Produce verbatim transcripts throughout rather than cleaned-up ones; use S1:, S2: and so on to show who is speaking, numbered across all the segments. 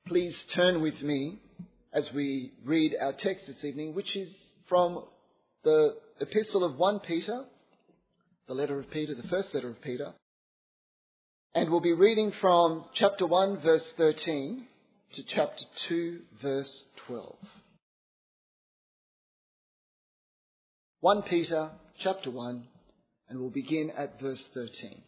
S1: Please turn with me as we read our text this evening, which is from the epistle of First Peter, the letter of Peter, the first letter of Peter. And we'll be reading from chapter one, verse thirteen, to chapter two, verse twelve. First Peter, chapter one, and we'll begin at verse thirteen.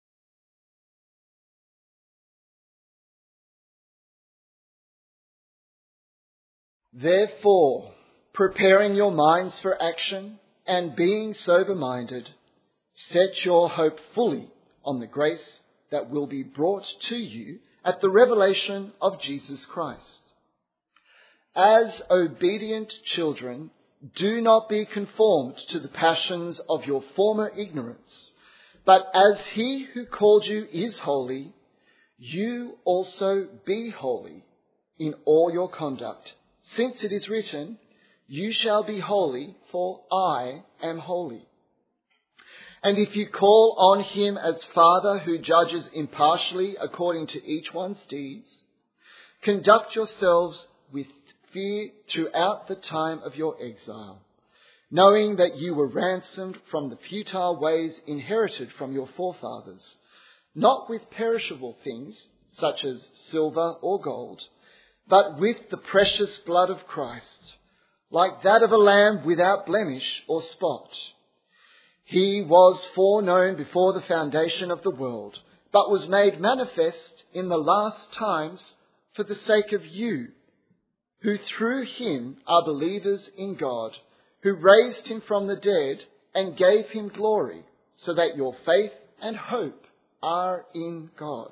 S1: Therefore, preparing your minds for action and being sober-minded, set your hope fully on the grace that will be brought to you at the revelation of Jesus Christ. As obedient children, do not be conformed to the passions of your former ignorance, but as he who called you is holy, you also be holy in all your conduct. Since it is written, you shall be holy, for I am holy. And if you call on him as Father who judges impartially according to each one's deeds, conduct yourselves with fear throughout the time of your exile, knowing that you were ransomed from the futile ways inherited from your forefathers, not with perishable things such as silver or gold, but with the precious blood of Christ, like that of a lamb without blemish or spot. He was foreknown before the foundation of the world, but was made manifest in the last times for the sake of you, who through him are believers in God, who raised him from the dead and gave him glory, so that your faith and hope are in God.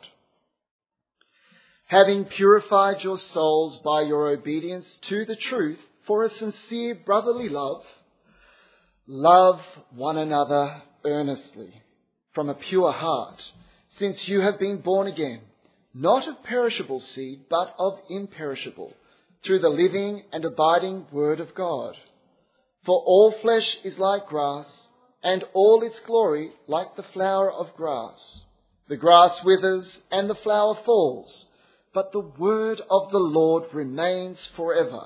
S1: Having purified your souls by your obedience to the truth for a sincere brotherly love, love one another earnestly from a pure heart, since you have been born again, not of perishable seed, but of imperishable, through the living and abiding word of God. For all flesh is like grass, and all its glory like the flower of grass. The grass withers and the flower falls, but the word of the Lord remains forever.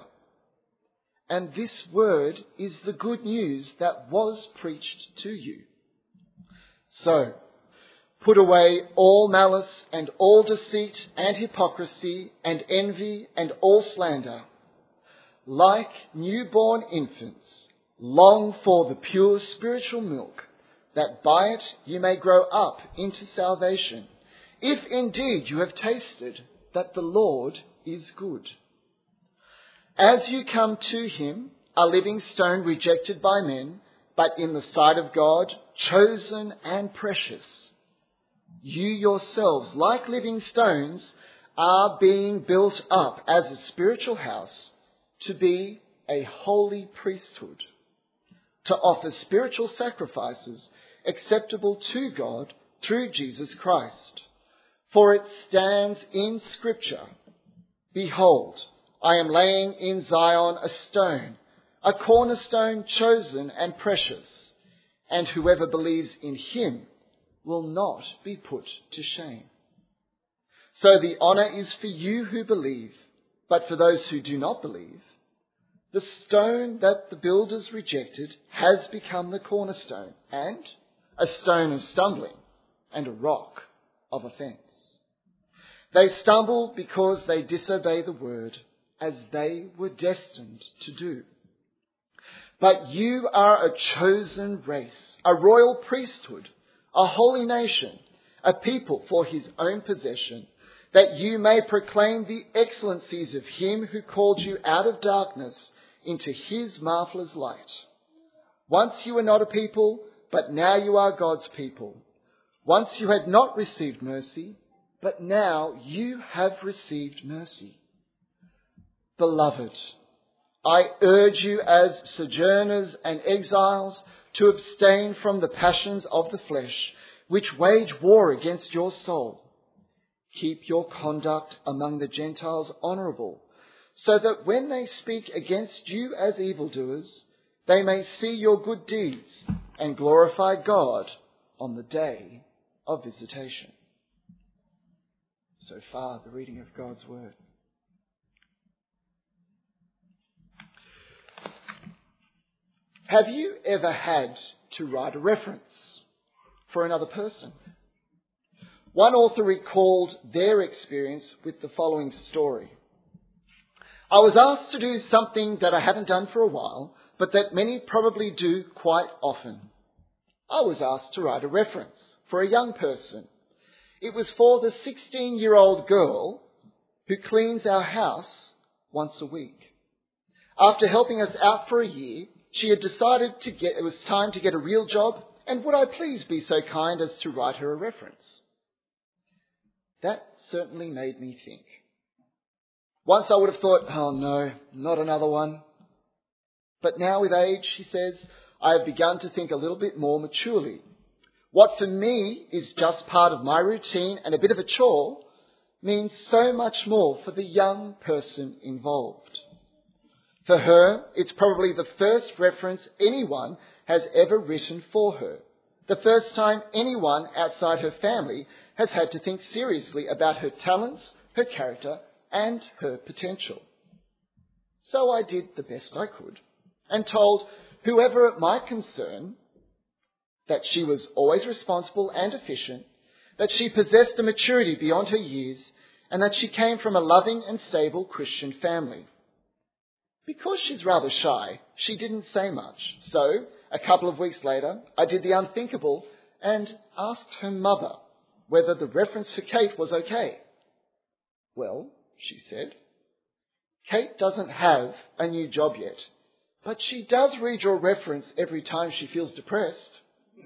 S1: And this word is the good news that was preached to you. So, put away all malice and all deceit and hypocrisy and envy and all slander. Like newborn infants, long for the pure spiritual milk, that by it you may grow up into salvation, if indeed you have tasted that the Lord is good. As you come to him, a living stone rejected by men, but in the sight of God, chosen and precious, you yourselves, like living stones, are being built up as a spiritual house to be a holy priesthood, to offer spiritual sacrifices acceptable to God through Jesus Christ. For it stands in Scripture, behold, I am laying in Zion a stone, a cornerstone chosen and precious, and whoever believes in him will not be put to shame. So the honour is for you who believe, but for those who do not believe, the stone that the builders rejected has become the cornerstone, and a stone of stumbling and a rock of offence. They stumble because they disobey the word, as they were destined to do. But you are a chosen race, a royal priesthood, a holy nation, a people for his own possession, that you may proclaim the excellencies of him who called you out of darkness into his marvellous light. Once you were not a people, but now you are God's people. Once you had not received mercy, but now you have received mercy. Beloved, I urge you as sojourners and exiles to abstain from the passions of the flesh, which wage war against your soul. Keep your conduct among the Gentiles honourable, so that when they speak against you as evildoers, they may see your good deeds and glorify God on the day of visitation. So far, the reading of God's word. Have you ever had to write a reference for another person? One author recalled their experience with the following story. I was asked to do something that I haven't done for a while, but that many probably do quite often. I was asked to write a reference for a young person. It was for the sixteen-year-old girl who cleans our house once a week. After helping us out for a year, she had decided to get, it was time to get a real job, and would I please be so kind as to write her a reference? That certainly made me think. Once I would have thought, oh no, not another one. But now with age, she says, I have begun to think a little bit more maturely. What for me is just part of my routine and a bit of a chore means so much more for the young person involved. For her, it's probably the first reference anyone has ever written for her. The first time anyone outside her family has had to think seriously about her talents, her character, and her potential. So I did the best I could and told whoever it might concern that she was always responsible and efficient, that she possessed a maturity beyond her years, and that she came from a loving and stable Christian family. Because she's rather shy, she didn't say much. So, a couple of weeks later, I did the unthinkable and asked her mother whether the reference for Kate was okay. Well, she said, Kate doesn't have a new job yet, but she does read your reference every time she feels depressed.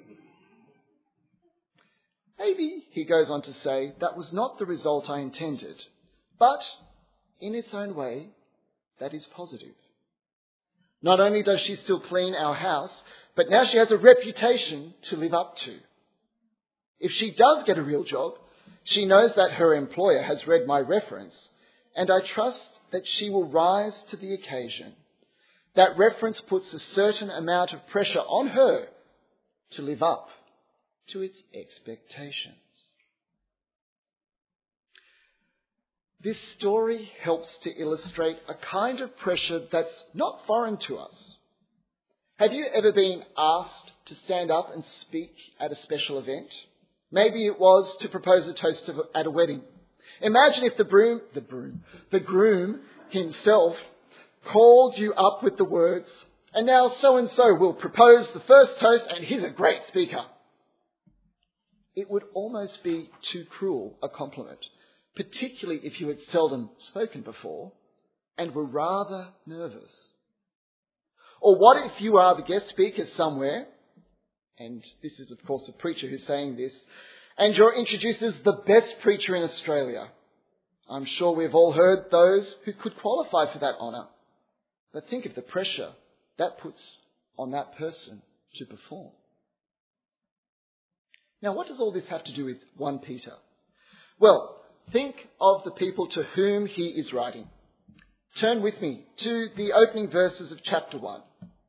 S1: Maybe, he goes on to say, that was not the result I intended, but in its own way, that is positive. Not only does she still clean our house, but now she has a reputation to live up to. If she does get a real job, she knows that her employer has read my reference, and I trust that she will rise to the occasion. That reference puts a certain amount of pressure on her to live up to its expectations. This story helps to illustrate a kind of pressure that's not foreign to us. Have you ever been asked to stand up and speak at a special event? Maybe it was to propose a toast at a wedding. Imagine if the broom, the broom, the groom himself called you up with the words, and now so-and-so will propose the first toast and he's a great speaker. It would almost be too cruel a compliment, particularly if you had seldom spoken before and were rather nervous. Or what if you are the guest speaker somewhere, and this is of course a preacher who's saying this, and you're introduced as the best preacher in Australia. I'm sure we've all heard those who could qualify for that honour. But think of the pressure that puts on that person to perform. Now, what does all this have to do with First Peter? Well, think of the people to whom he is writing. Turn with me to the opening verses of chapter one,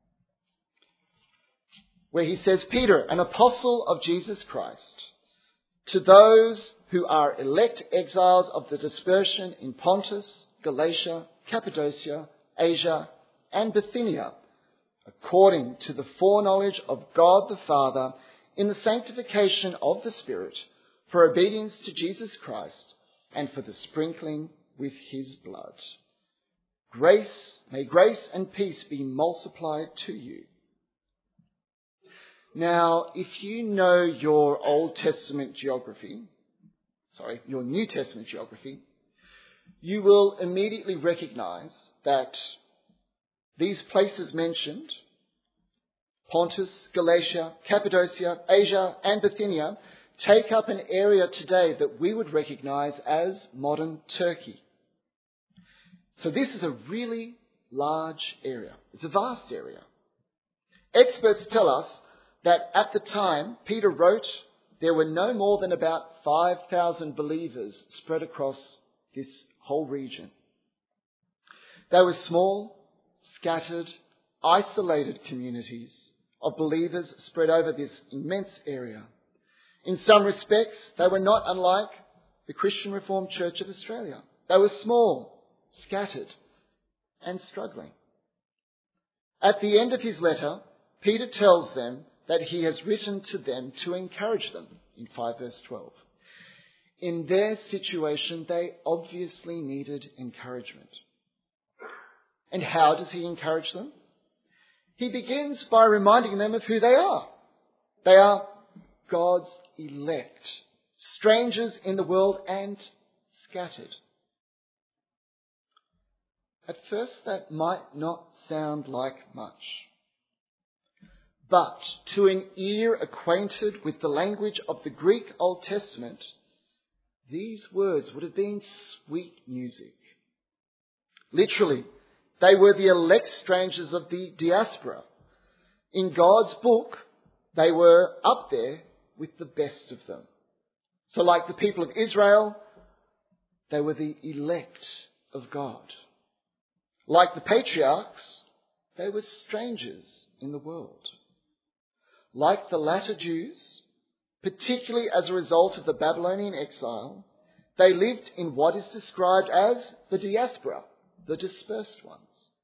S1: where he says, Peter, an apostle of Jesus Christ, to those who are elect exiles of the dispersion in Pontus, Galatia, Cappadocia, Asia, and Bithynia, according to the foreknowledge of God the Father, in the sanctification of the Spirit, for obedience to Jesus Christ, and for the sprinkling with his blood. Grace, may grace and peace be multiplied to you. Now, if you know your Old Testament geography, sorry, your New Testament geography, you will immediately recognize that these places mentioned, Pontus, Galatia, Cappadocia, Asia, and Bithynia, take up an area today that we would recognize as modern Turkey. So this is a really large area. It's a vast area. Experts tell us that at the time Peter wrote, there were no more than about five thousand believers spread across this whole region. They were small, scattered, isolated communities of believers spread over this immense area. In some respects, they were not unlike the Christian Reformed Church of Australia. They were small, scattered, and struggling. At the end of his letter, Peter tells them that he has written to them to encourage them in five verse twelve. In their situation, they obviously needed encouragement. And how does he encourage them? He begins by reminding them of who they are. They are God's elect, strangers in the world and scattered. At first, that might not sound like much. But to an ear acquainted with the language of the Greek Old Testament, these words would have been sweet music. Literally, they were the elect strangers of the diaspora. In God's book, they were up there with the best of them. So like the people of Israel, they were the elect of God. Like the patriarchs, they were strangers in the world. Like the latter Jews, particularly as a result of the Babylonian exile, they lived in what is described as the diaspora, the dispersed ones.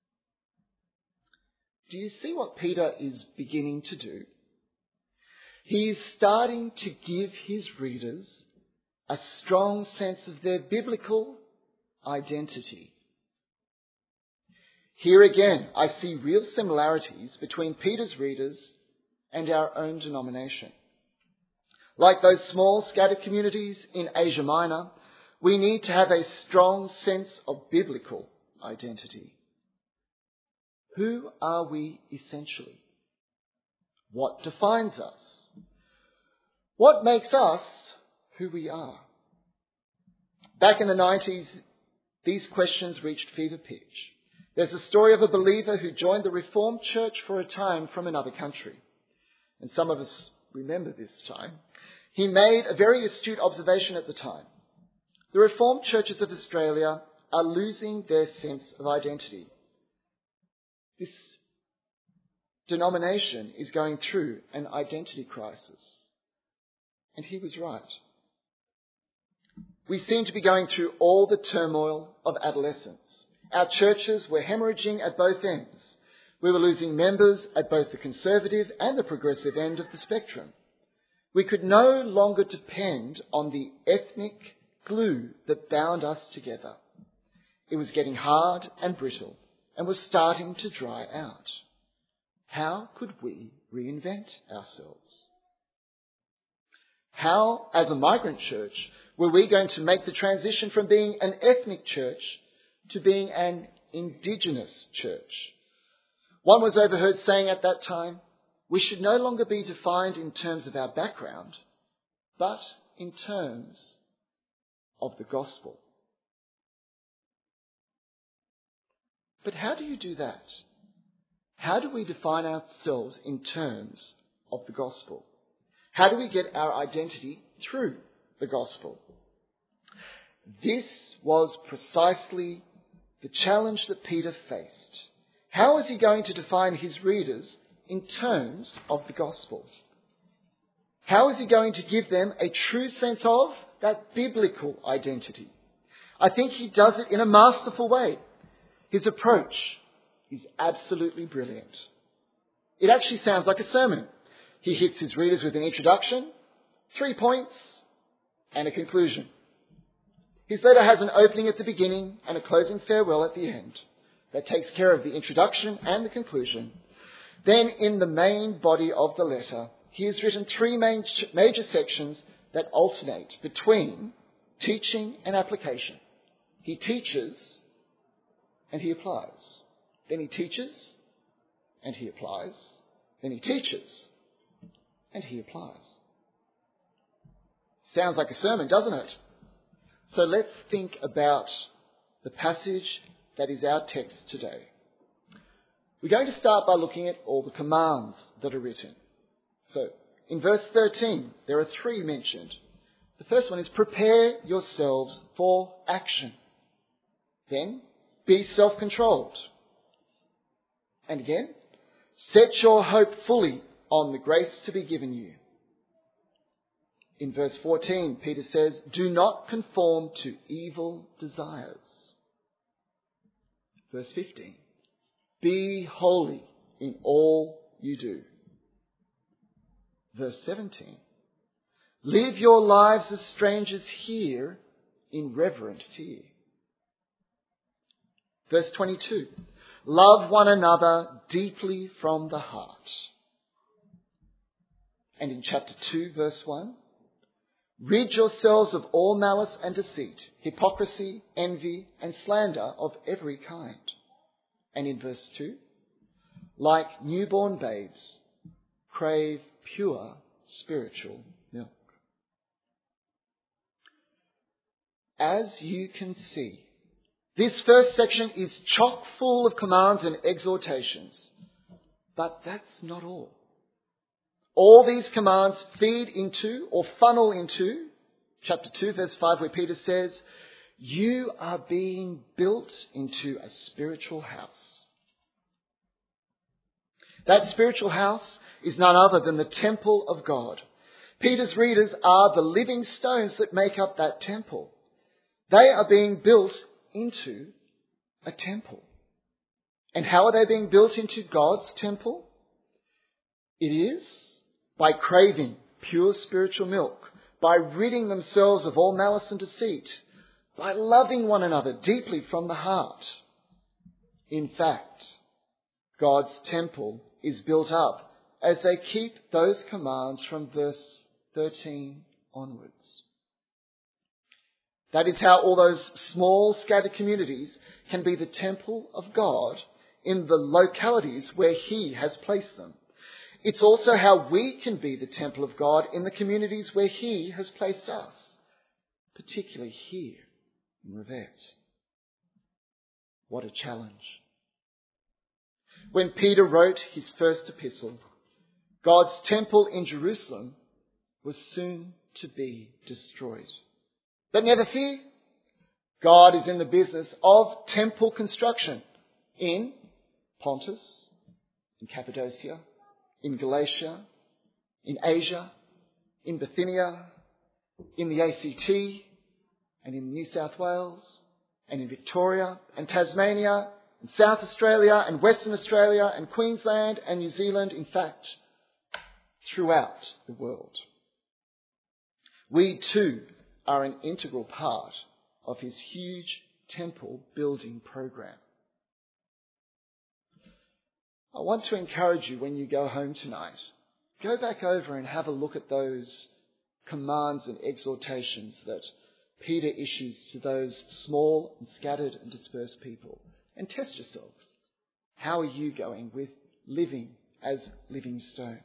S1: Do you see what Peter is beginning to do? He is starting to give his readers a strong sense of their biblical identity. Here again, I see real similarities between Peter's readers and our own denomination. Like those small scattered communities in Asia Minor, we need to have a strong sense of biblical identity. Who are we essentially? What defines us? What makes us who we are? Back in the nineties, these questions reached fever pitch. There's a story of a believer who joined the Reformed Church for a time from another country. And some of us remember this time. He made a very astute observation at the time. The Reformed churches of Australia are losing their sense of identity. This denomination is going through an identity crisis. And he was right. We seem to be going through all the turmoil of adolescence. Our churches were hemorrhaging at both ends. We were losing members at both the conservative and the progressive end of the spectrum. We could no longer depend on the ethnic glue that bound us together. It was getting hard and brittle and was starting to dry out. How could we reinvent ourselves? How, as a migrant church, were we going to make the transition from being an ethnic church to being an indigenous church? One was overheard saying at that time, we should no longer be defined in terms of our background, but in terms of the gospel. But how do you do that? How do we define ourselves in terms of the gospel? How do we get our identity through the gospel? This was precisely the challenge that Peter faced. How is he going to define his readers in terms of the gospel? How is he going to give them a true sense of that biblical identity? I think he does it in a masterful way. His approach is absolutely brilliant. It actually sounds like a sermon. He hits his readers with an introduction, three points, and a conclusion. His letter has an opening at the beginning and a closing farewell at the end that takes care of the introduction and the conclusion. Then in the main body of the letter, he has written three main ch- major sections that alternate between teaching and application. He teaches and he applies. Then he teaches and he applies. Then he teaches and he applies. Sounds like a sermon, doesn't it? So let's think about the passage that is our text today. We're going to start by looking at all the commands that are written. So, in verse thirteen, there are three mentioned. The first one is prepare yourselves for action. Then, be self-controlled. And again, set your hope fully on the grace to be given you. In verse fourteen, Peter says, do not conform to evil desires. Verse fifteen, be holy in all you do. Verse seventeen. Live your lives as strangers here in reverent fear. Verse twenty-two. Love one another deeply from the heart. And in chapter two, verse one. Rid yourselves of all malice and deceit, hypocrisy, envy, and slander of every kind. And in verse two. Like newborn babes, crave pure spiritual milk. As you can see, this first section is chock full of commands and exhortations. But that's not all. All these commands feed into or funnel into chapter two, verse five, where Peter says, you are being built into a spiritual house. That spiritual house is none other than the temple of God. Peter's readers are the living stones that make up that temple. They are being built into a temple. And how are they being built into God's temple? It is by craving pure spiritual milk, by ridding themselves of all malice and deceit, by loving one another deeply from the heart. In fact, God's temple is built up as they keep those commands from verse thirteen onwards. That is how all those small scattered communities can be the temple of God in the localities where He has placed them. It's also how we can be the temple of God in the communities where He has placed us, particularly here in Revette. What a challenge. When Peter wrote his first epistle, God's temple in Jerusalem was soon to be destroyed. But never fear, God is in the business of temple construction in Pontus, in Cappadocia, in Galatia, in Asia, in Bithynia, in the A C T, and in New South Wales, and in Victoria, and Tasmania, and South Australia, and Western Australia, and Queensland, and New Zealand, in fact, throughout the world. We too are an integral part of His huge temple building program. I want to encourage you when you go home tonight, go back over and have a look at those commands and exhortations that Peter issues to those small and scattered and dispersed people, and test yourselves. How are you going with living as living stones?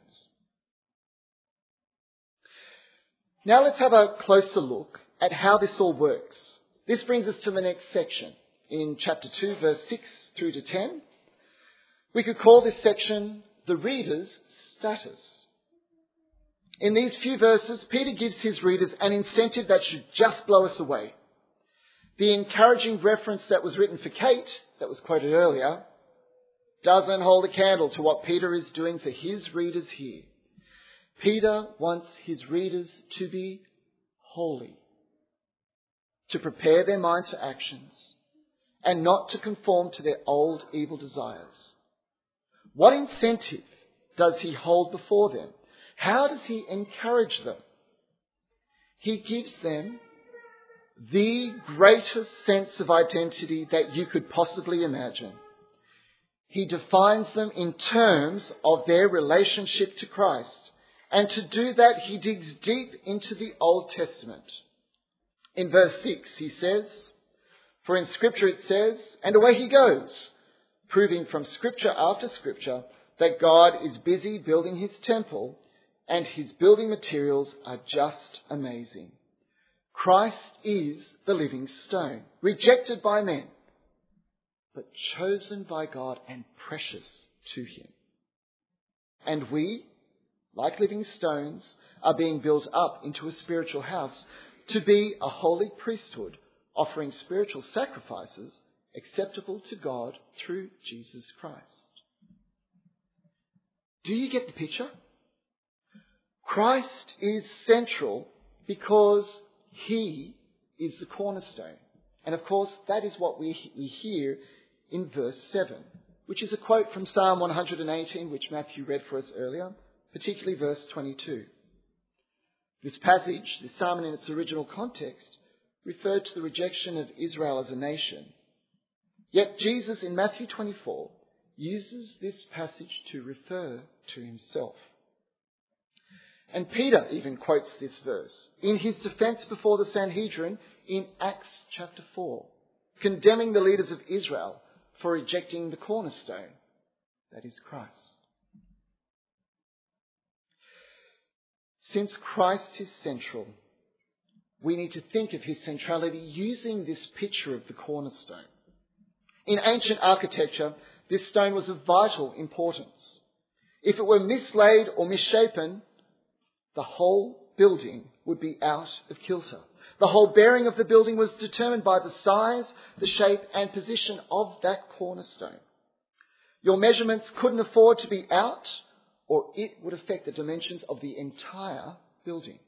S1: Now let's have a closer look at how this all works. This brings us to the next section in chapter two, verse six through to ten. We could call this section the reader's status. In these few verses, Peter gives his readers an incentive that should just blow us away. The encouraging reference that was written for Kate, that was quoted earlier, doesn't hold a candle to what Peter is doing for his readers here. Peter wants his readers to be holy, to prepare their minds for actions, and not to conform to their old evil desires. What incentive does he hold before them? How does he encourage them? He gives them the greatest sense of identity that you could possibly imagine. He defines them in terms of their relationship to Christ. And to do that, he digs deep into the Old Testament. In verse six, he says, for in Scripture it says, and away he goes, proving from Scripture after Scripture that God is busy building His temple, and His building materials are just amazing. Christ is the living stone, rejected by men, but chosen by God and precious to Him. And we, like living stones, are being built up into a spiritual house to be a holy priesthood, offering spiritual sacrifices acceptable to God through Jesus Christ. Do you get the picture? Christ is central because He is the cornerstone. And of course, that is what we, we hear in verse seven, which is a quote from Psalm one hundred eighteen, which Matthew read for us earlier, particularly verse twenty-two. This passage, this psalm in its original context, referred to the rejection of Israel as a nation. Yet Jesus in Matthew twenty-four uses this passage to refer to himself. And Peter even quotes this verse in his defence before the Sanhedrin in Acts chapter four, condemning the leaders of Israel for rejecting the cornerstone, that is Christ. Since Christ is central, we need to think of his centrality using this picture of the cornerstone. In ancient architecture, this stone was of vital importance. If it were mislaid or misshapen, the whole building would be out of kilter. The whole bearing of the building was determined by the size, the shape and position of that cornerstone. Your measurements couldn't afford to be out, or it would affect the dimensions of the entire building.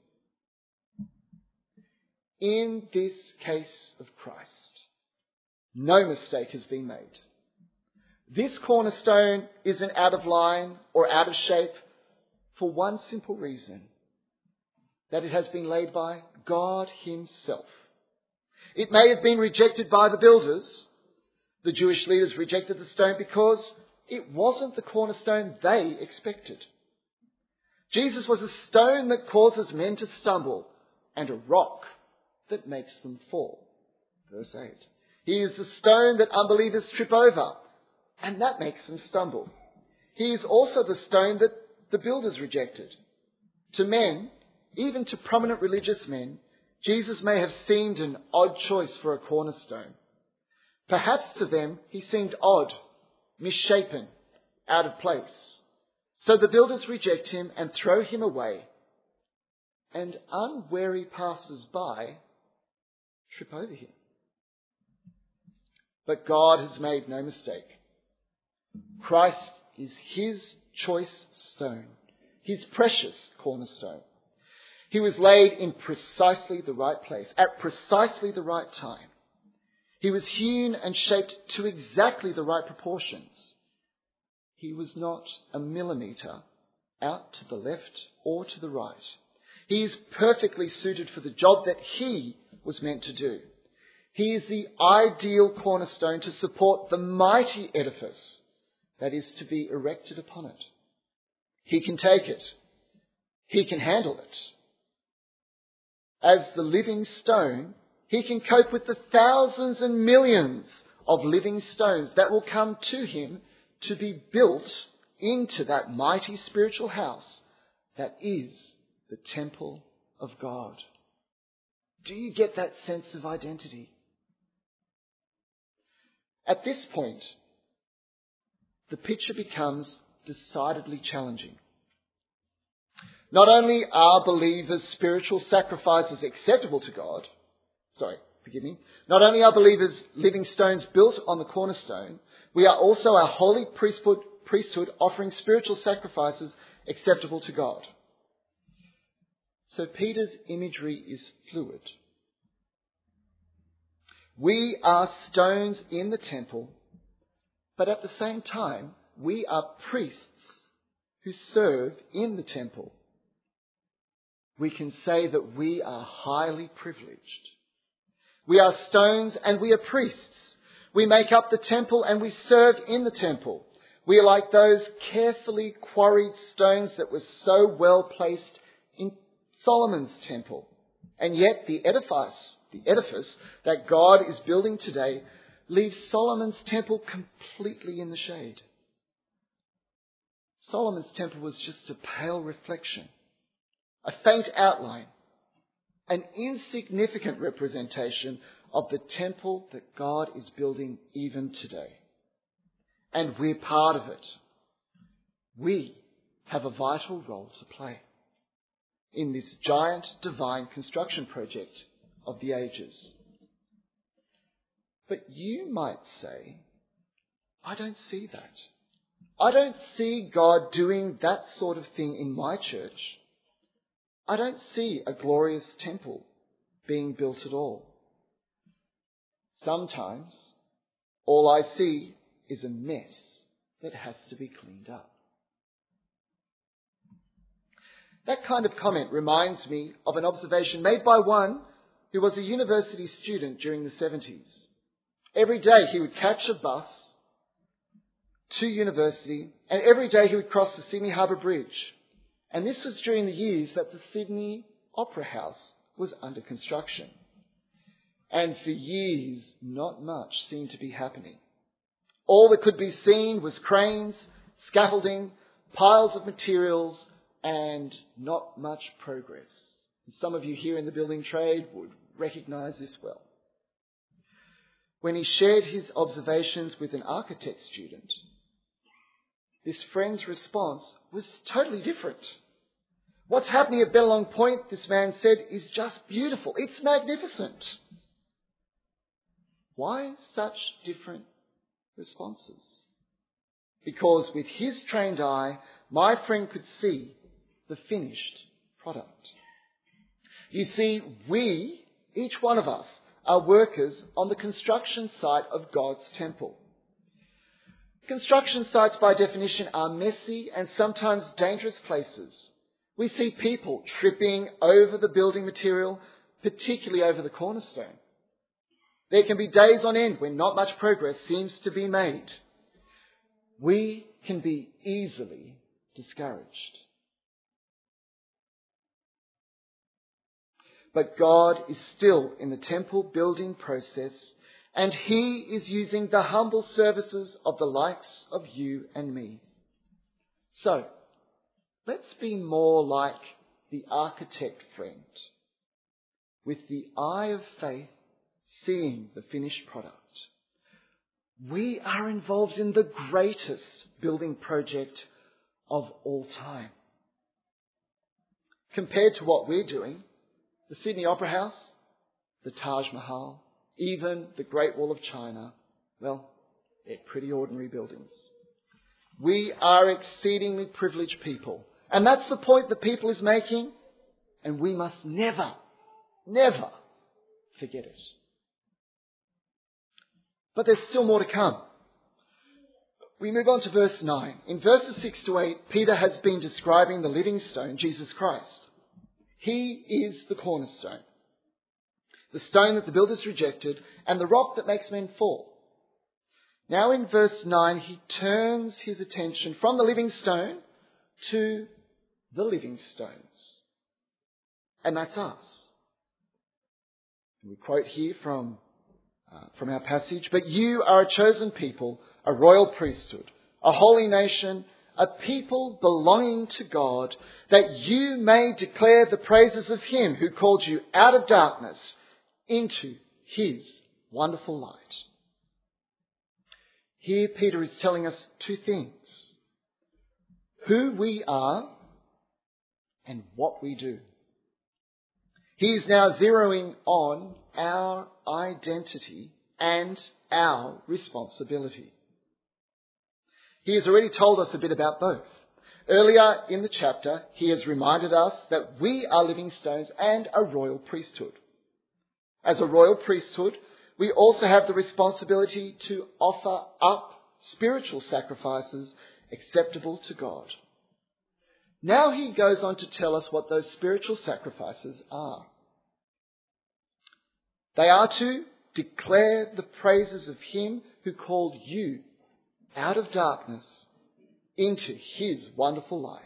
S1: In this case of Christ, no mistake has been made. This cornerstone isn't out of line or out of shape for one simple reason, that it has been laid by God himself. It may have been rejected by the builders. The Jewish leaders rejected the stone because it wasn't the cornerstone they expected. Jesus was a stone that causes men to stumble and a rock that makes them fall. Verse eight. He is the stone that unbelievers trip over, and that makes them stumble. He is also the stone that the builders rejected. To men, even to prominent religious men, Jesus may have seemed an odd choice for a cornerstone. Perhaps to them he seemed odd, misshapen, out of place. So the builders reject him and throw him away, and unwary passers-by trip over him. But God has made no mistake. Christ is his choice stone, his precious cornerstone. He was laid in precisely the right place, at precisely the right time. He was hewn and shaped to exactly the right proportions. He was not a millimetre out to the left or to the right. He is perfectly suited for the job that he was meant to do. He is the ideal cornerstone to support the mighty edifice that is to be erected upon it. He can take it. He can handle it. As the living stone, he can cope with the thousands and millions of living stones that will come to him to be built into that mighty spiritual house that is the temple of God. Do you get that sense of identity? At this point, the picture becomes decidedly challenging. Not only are believers' spiritual sacrifices acceptable to God, sorry, forgive me, not only are believers living stones built on the cornerstone, we are also a holy priesthood, priesthood offering spiritual sacrifices acceptable to God. So Peter's imagery is fluid. We are stones in the temple, but at the same time, we are priests who serve in the temple. We can say that we are highly privileged. We are stones and we are priests. We make up the temple and we serve in the temple. We are like those carefully quarried stones that were so well placed in Solomon's temple. And yet the edifice, the edifice that God is building today leaves Solomon's temple completely in the shade. Solomon's temple was just a pale reflection, a faint outline, an insignificant representation of the temple that God is building even today. And we're part of it. We have a vital role to play in this giant divine construction project of the ages. But you might say, I don't see that. I don't see God doing that sort of thing in my church. I don't see a glorious temple being built at all. Sometimes all I see is a mess that has to be cleaned up. That kind of comment reminds me of an observation made by one who was a university student during the seventies. Every day he would catch a bus to university, and every day he would cross the Sydney Harbour Bridge. And this was during the years that the Sydney Opera House was under construction. And for years, not much seemed to be happening. All that could be seen was cranes, scaffolding, piles of materials, and not much progress. Some of you here in the building trade would recognise this well. When he shared his observations with an architect student, this friend's response was totally different. What's happening at Bennelong Point, this man said, is just beautiful. It's magnificent. Why such different responses? Because with his trained eye, my friend could see the finished product. You see, we, each one of us, are workers on the construction site of God's temple. Construction sites, by definition, are messy and sometimes dangerous places. We see people tripping over the building material, particularly over the cornerstone. There can be days on end when not much progress seems to be made. We can be easily discouraged. But God is still in the temple building process, and He is using the humble services of the likes of you and me. So, let's be more like the architect friend, with the eye of faith seeing the finished product. We are involved in the greatest building project of all time. Compared to what we're doing, the Sydney Opera House, the Taj Mahal, even the Great Wall of China, well, they're pretty ordinary buildings. We are exceedingly privileged people. And that's the point the people is making. And we must never, never forget it. But there's still more to come. We move on to verse nine. In verses six to eight, Peter has been describing the living stone, Jesus Christ. He is the cornerstone, the stone that the builders rejected, and the rock that makes men fall. Now in verse nine, he turns his attention from the living stone to the living stones. And that's us. We quote here from, uh, from our passage, "But you are a chosen people, a royal priesthood, a holy nation, a people belonging to God, that you may declare the praises of Him who called you out of darkness into His wonderful light." Here Peter is telling us two things: who we are and what we do. He is now zeroing on our identity and our responsibility. He has already told us a bit about both. Earlier in the chapter, he has reminded us that we are living stones and a royal priesthood. As a royal priesthood, we also have the responsibility to offer up spiritual sacrifices acceptable to God. Now he goes on to tell us what those spiritual sacrifices are. They are to declare the praises of Him who called you out of darkness into His wonderful light.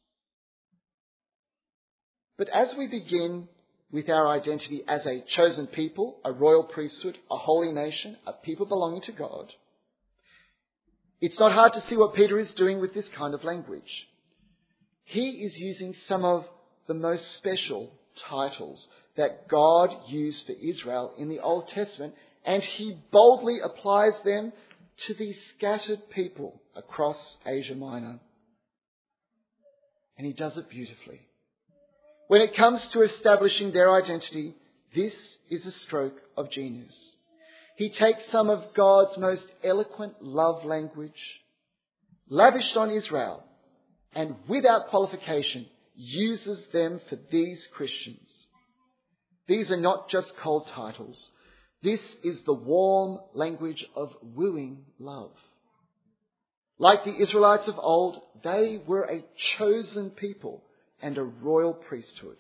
S1: But as we begin with our identity as a chosen people, a royal priesthood, a holy nation, a people belonging to God, it's not hard to see what Peter is doing with this kind of language. He is using some of the most special titles that God used for Israel in the Old Testament, and he boldly applies them to these scattered people across Asia Minor. And he does it beautifully. When it comes to establishing their identity, this is a stroke of genius. He takes some of God's most eloquent love language, lavished on Israel, and without qualification uses them for these Christians. These are not just cold titles. This is the warm language of wooing love. Like the Israelites of old, they were a chosen people and a royal priesthood.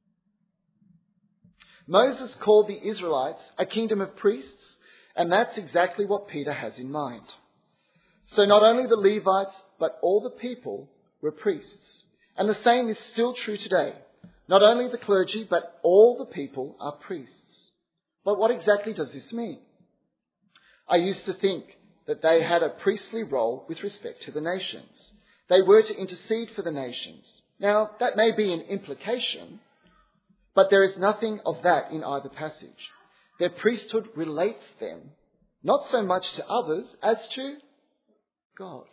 S1: Moses called the Israelites a kingdom of priests, and that's exactly what Peter has in mind. So not only the Levites, but all the people were priests. And the same is still true today. Not only the clergy, but all the people are priests. But what exactly does this mean? I used to think that they had a priestly role with respect to the nations. They were to intercede for the nations. Now, that may be an implication, but there is nothing of that in either passage. Their priesthood relates them not so much to others as to God.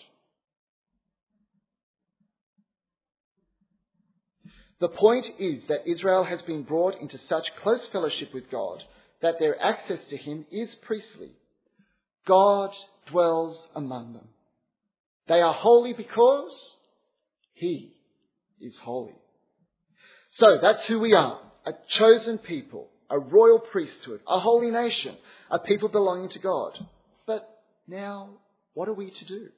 S1: The point is that Israel has been brought into such close fellowship with God that their access to him is priestly. God dwells among them. They are holy because he is holy. So that's who we are, a chosen people, a royal priesthood, a holy nation, a people belonging to God. But now, what are we to do?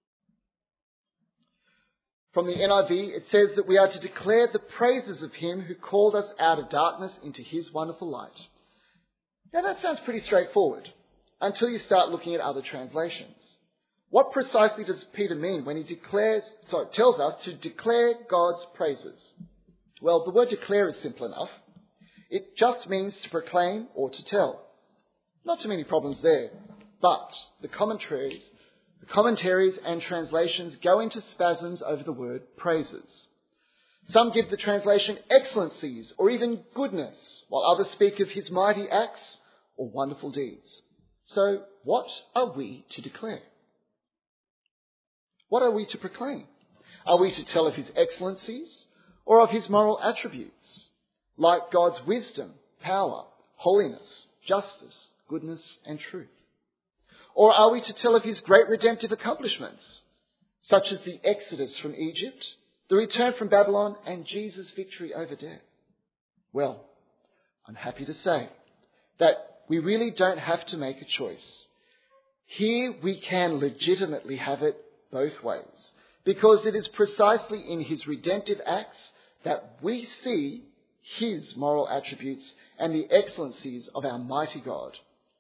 S1: From the N I V, it says that we are to declare the praises of him who called us out of darkness into his wonderful light. Now that sounds pretty straightforward, until you start looking at other translations. What precisely does Peter mean when he declares, sorry, tells us to declare God's praises? Well, the word declare is simple enough. It just means to proclaim or to tell. Not too many problems there, but the commentaries The commentaries and translations go into spasms over the word praises. Some give the translation excellencies or even goodness, while others speak of his mighty acts or wonderful deeds. So what are we to declare? What are we to proclaim? Are we to tell of his excellencies or of his moral attributes, like God's wisdom, power, holiness, justice, goodness and truth? Or are we to tell of his great redemptive accomplishments, such as the exodus from Egypt, the return from Babylon, and Jesus' victory over death? Well, I'm happy to say that we really don't have to make a choice. Here we can legitimately have it both ways, because it is precisely in his redemptive acts that we see his moral attributes and the excellencies of our mighty God.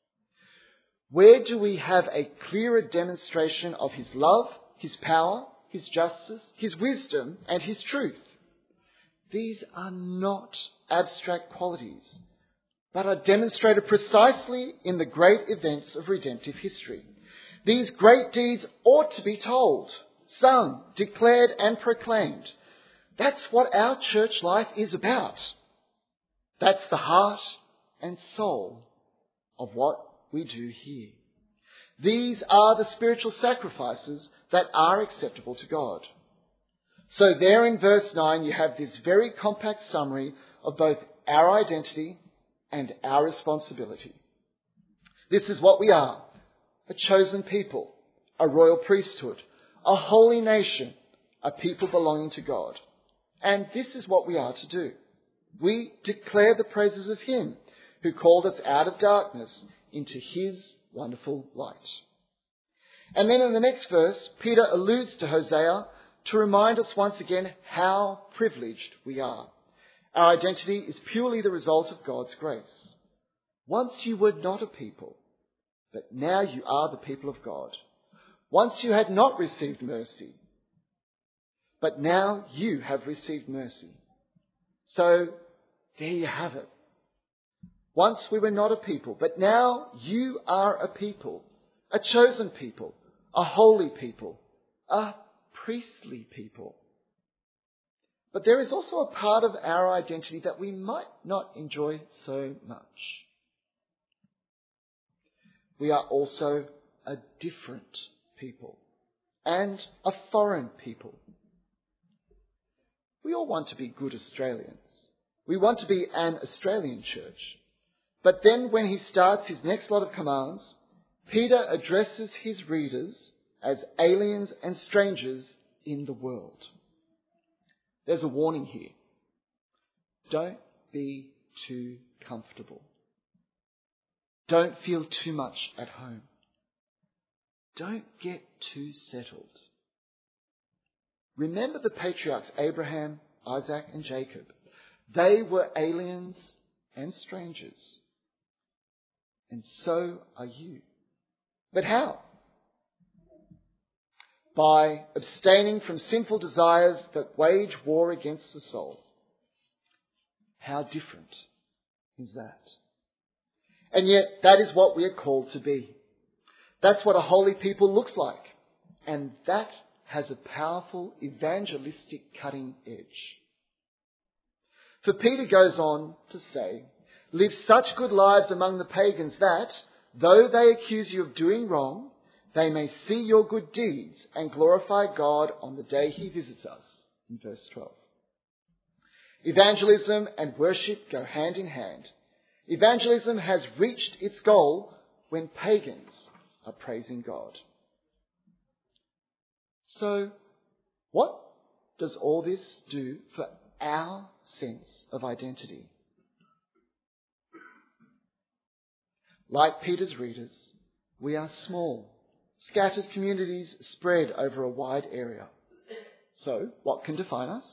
S1: Where do we have a clearer demonstration of his love, his power, his justice, his wisdom, and his truth? These are not abstract qualities, but are demonstrated precisely in the great events of redemptive history. These great deeds ought to be told, sung, declared, and proclaimed. That's what our church life is about. That's the heart and soul of what we do here. These are the spiritual sacrifices that are acceptable to God. So there in verse nine you have this very compact summary of both our identity and our responsibility. This is what we are: a chosen people, a royal priesthood, a holy nation, a people belonging to God. And this is what we are to do. We declare the praises of him who called us out of darkness into his wonderful light. And then in the next verse, Peter alludes to Hosea to remind us once again how privileged we are. Our identity is purely the result of God's grace. Once you were not a people, but now you are the people of God. Once you had not received mercy, but now you have received mercy. So there you have it. Once we were not a people, but now you are a people, a chosen people, a holy people, a priestly people. But there is also a part of our identity that we might not enjoy so much. We are also a different people and a foreign people. We all want to be good Australians. We want to be an Australian church. But then when he starts his next lot of commands, Peter addresses his readers as aliens and strangers in the world. There's a warning here. Don't be too comfortable. Don't feel too much at home. don't get too settled. Remember the patriarchs Abraham, Isaac and Jacob. They were aliens and strangers. And so are you. But how? By abstaining from sinful desires that wage war against the soul. How different is that? And yet that is what we are called to be. That's what a holy people looks like. And that has a powerful evangelistic cutting edge. For Peter goes on to say, live such good lives among the pagans that, though they accuse you of doing wrong, they may see your good deeds and glorify God on the day he visits us. In verse twelve. Evangelism and worship go hand in hand. Evangelism has reached its goal when pagans are praising God. So, what does all this do for our sense of identity? Like Peter's readers, we are small, scattered communities spread over a wide area. So, what can define us?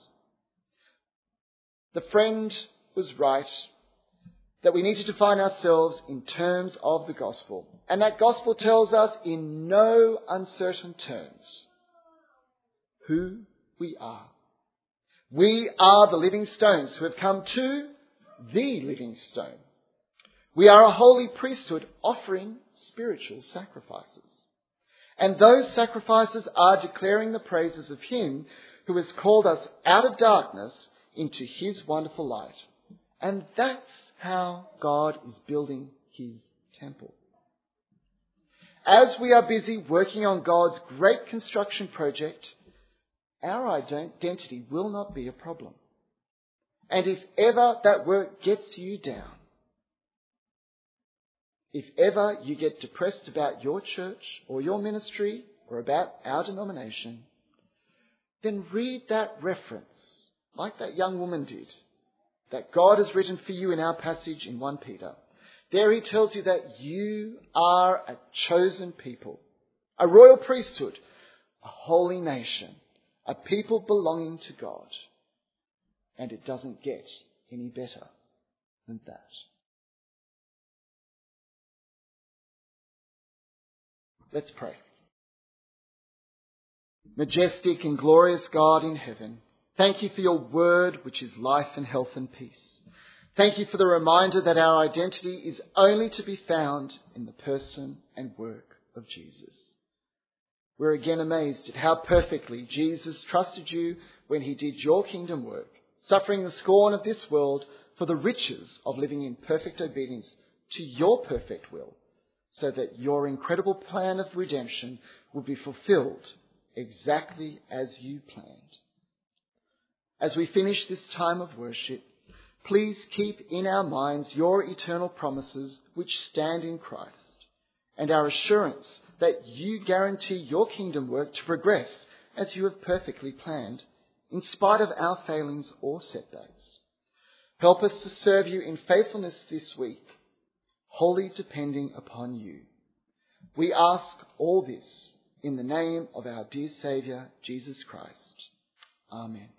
S1: The friend was right that we need to define ourselves in terms of the gospel. And that gospel tells us in no uncertain terms who we are. We are the living stones who have come to the living stone. We are a holy priesthood offering spiritual sacrifices. And those sacrifices are declaring the praises of him who has called us out of darkness into his wonderful light. And that's how God is building his temple. As we are busy working on God's great construction project, our identity will not be a problem. And if ever that work gets you down, if ever you get depressed about your church or your ministry or about our denomination, then read that reference, like that young woman did, that God has written for you in our passage in First Peter. There he tells you that you are a chosen people, a royal priesthood, a holy nation, a people belonging to God. And it doesn't get any better than that. Let's pray. Majestic and glorious God in heaven, thank you for your word, which is life and health and peace. Thank you for the reminder that our identity is only to be found in the person and work of Jesus. We're again amazed at how perfectly Jesus trusted you when he did your kingdom work, suffering the scorn of this world for the riches of living in perfect obedience to your perfect will, so that your incredible plan of redemption will be fulfilled exactly as you planned. As we finish this time of worship, please keep in our minds your eternal promises which stand in Christ, and our assurance that you guarantee your kingdom work to progress as you have perfectly planned, in spite of our failings or setbacks. Help us to serve you in faithfulness this week, wholly depending upon you. We ask all this in the name of our dear Saviour, Jesus Christ. Amen.